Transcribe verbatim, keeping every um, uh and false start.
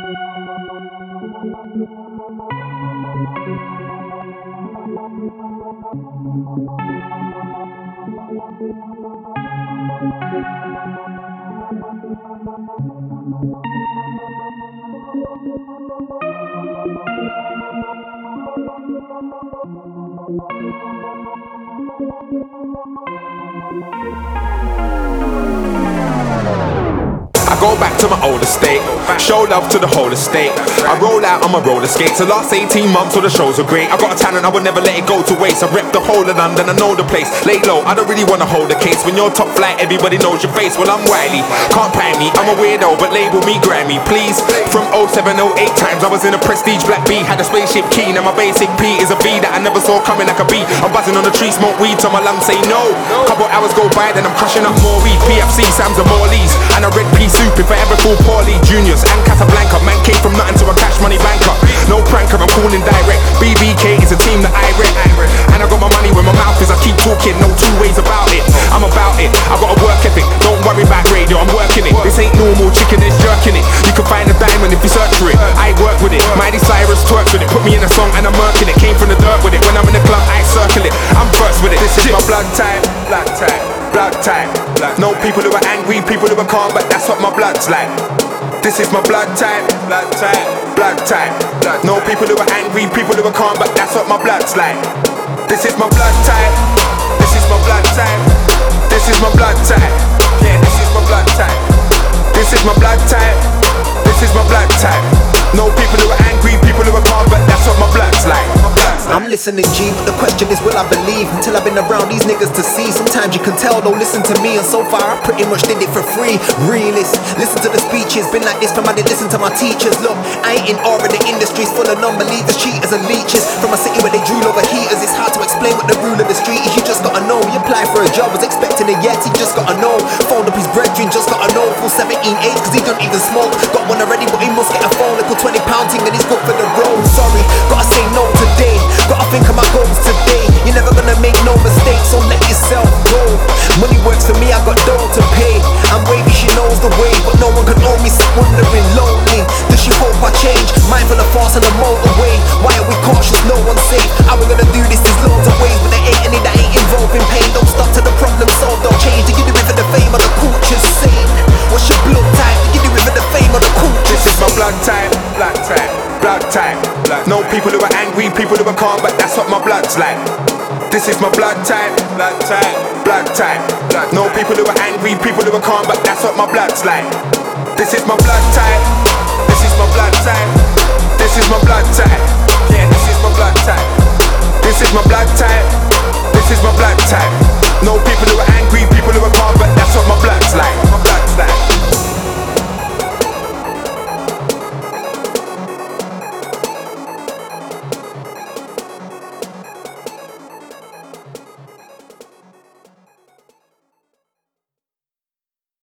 I go back to my old estate, show love to the whole estate. I roll out on my roller skates. The last eighteen months all the shows were great. I got a talent, I would never let it go to waste. I rep the whole of London, I know the place. Lay low, I don't really wanna hold the case. When you're top flight, everybody knows your face. Well, I'm Wiley, can't pay me, I'm a weirdo, but label me Grammy, please. From oh seven oh eight times, I was in a prestige black B. Had a spaceship key, now my basic P is a V that I never saw coming like a B. I'm buzzing on the tree, smoke weed till my lungs say no. Couple hours go by, then I'm crushing up more weed. P F C, Sam's and Morley's, and a red pea soup if I ever fall poorly. Juniors and Casablanca, man came from nothing to a cash money banker. No pranker, I'm calling direct. B B K is a team that I rep, and I got my money where my mouth is. I keep talking, no two ways about it. I'm about it, I got a work ethic. Don't worry about radio, I'm working it. This ain't normal chicken, it's jerking it. You can find a diamond if you search for it. I work with it, Miley Cyrus twerks with it. Put me in a song and I'm murking it. Came from the dirt with it. When I'm in the club, I circle it. I'm first with it. This is my blood type, blood type, blood type. No people who are angry, people who are calm, but that's what my blood's like. This is my blood type, blood type, blood type. No people who are angry, people who are calm, but that's what my blood's like. This is my blood type, this is my blood type, this is my blood type. Yeah, this is my blood type, this is my blood type, this is my blood type. No people who are angry, people who are calm, but that's what my blood's like. I'm listening, G, but the question is will I believe? Until I've been around these niggas to see. Sometimes you can tell, don't listen to me. And so far I pretty much did it for free. Realist, listen to the speeches. Been like this from I did listen to my teachers. Look, I ain't in awe of the industry's full of non-believers, cheaters and leeches. From a city where they drool over heaters, it's hard to explain what the rule of the street is. You just gotta know. You apply for a job, was expecting a yet, he just gotta know. Phoned up his brethren, just gotta know. Full seventeen eight, cause he don't even smoke. Got one already, but he must get a phone. Little twenty pound thing and he's good for the road. Sorry, gotta say no today. Gotta think of my goals today. You're never gonna make no mistakes, so let yourself go. Money works for me, I got dough to pay. I'm wavy, she knows the way, but no one can own me, so wondering lonely. Does she hope I change? Mindful of fast on the motorway. Why are we cautious? No one's safe. How we gonna do this? There's loads of ways, but there ain't any that ain't involving pain. Don't stop till the problem solved, don't change. Do you do it for the fame of the culture's sake? What's your blood type? Do you do it for the fame of the culture's sake? This is my blood type, blood type, blood type. No people who are angry, people who are calm, but that's what my blood's like. This is my blood type, blood type, blood type. No people who are angry, people who are calm, but that's what my blood's like. This is my blood type, this is my blood type, this is my blood type. Yeah, this is my blood type, this is my blood type, this is my blood type. No people who are angry, people who are calm, but that's what my blood's like.